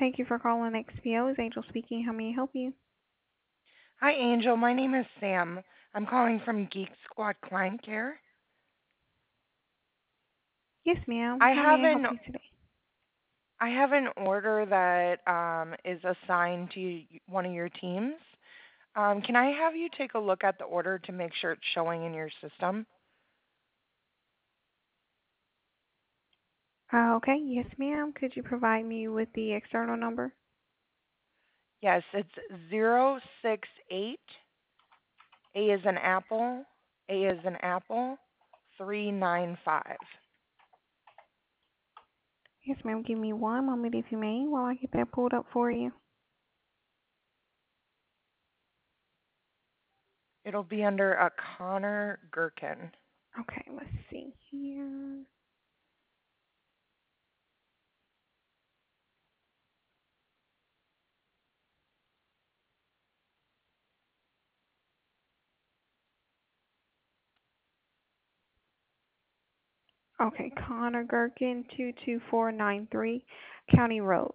Thank you for calling XPO. Is Angel speaking? How may I help you? Hi, Angel. My name is Sam. I'm calling from Geek Squad Client Care. Yes, ma'am. I How may have I help an you today? I have an order that is assigned to one of your teams. Can I have you take a look at the order to make sure it's showing in your system? Okay. Yes, ma'am. Could you provide me with the external number? Yes, it's 068. A is an apple. A is an apple. 395. Yes, ma'am. Give me one moment, if you may, while I get that pulled up for you. It'll be under a Connor Gherkin. Okay. Let's see here. Okay. Connor Gherkin, 22493, County Road.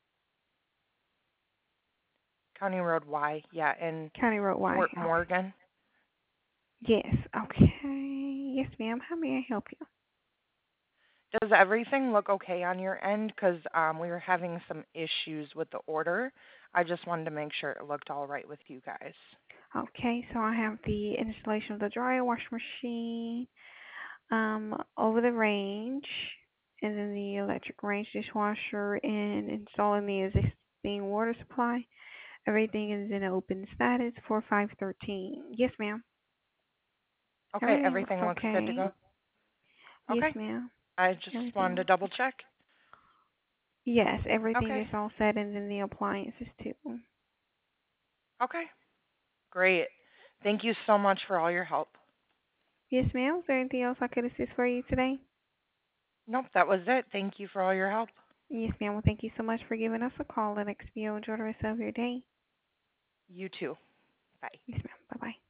County Road Y. Yeah, in County Road Y. Fort Okay. Morgan. Yes. Okay. Yes, ma'am. How may I help you? Does everything look okay on your end? Because we were having some issues with the order. I just wanted to make sure it looked all right with you guys. Okay. So I have the installation of the dryer wash machine, over the range, and then the electric range dishwasher, and installing the existing water supply. Everything is in open status for 513. Yes, ma'am. Okay, Everything looks everything looks good to okay. go. Yes, Okay, ma'am. I just Everything wanted to looks double okay. check. Yes, everything Okay, is all set, and then the appliances too. okay, great. Thank you so much for all your help. Yes, ma'am. Is there anything else I could assist for you today? Nope, that was it. Thank you for all your help. Yes, ma'am. Well, thank you so much for giving us a call at XPO. Enjoy the rest of your day. You too. Bye. Yes, ma'am. Bye bye.